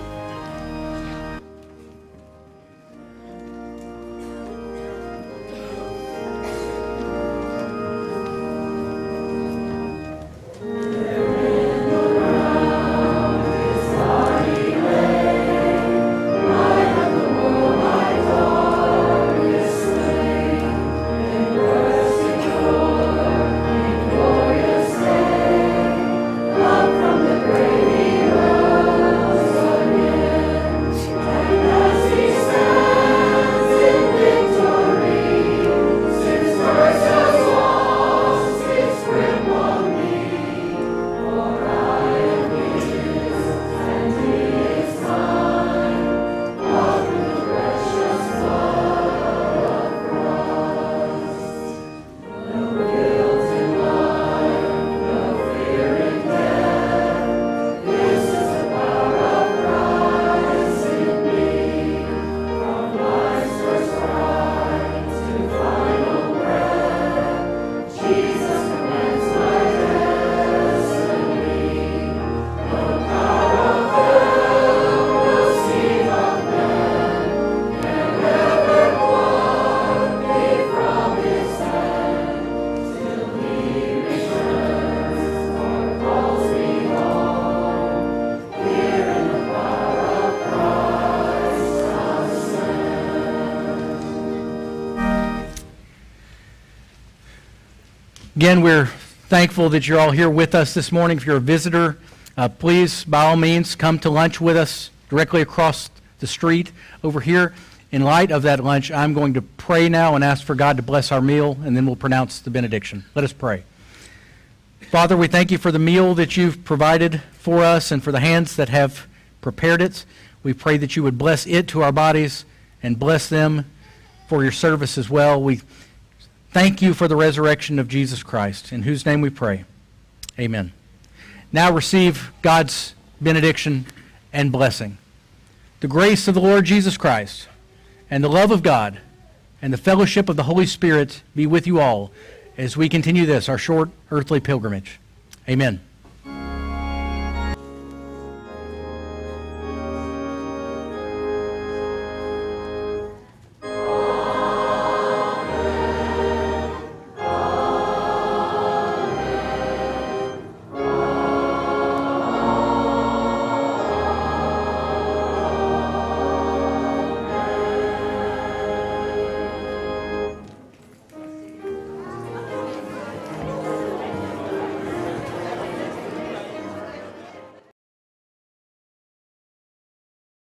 [SPEAKER 3] Again, we're thankful that you're all here with us this morning. If you're a visitor, please, by all means, come to lunch with us directly across the street over here. In light of that lunch, I'm going to pray now and ask for God to bless our meal, and then we'll pronounce the benediction. Let us pray. Father, we thank you for the meal that you've provided for us and for the hands that have prepared it. We pray that you would bless it to our bodies and bless them for your service as well. We thank you for the resurrection of Jesus Christ, in whose name we pray. Amen. Now receive God's benediction and blessing. The grace of the Lord Jesus Christ and the love of God and the fellowship of the Holy Spirit be with you all as we continue this, our short earthly pilgrimage. Amen.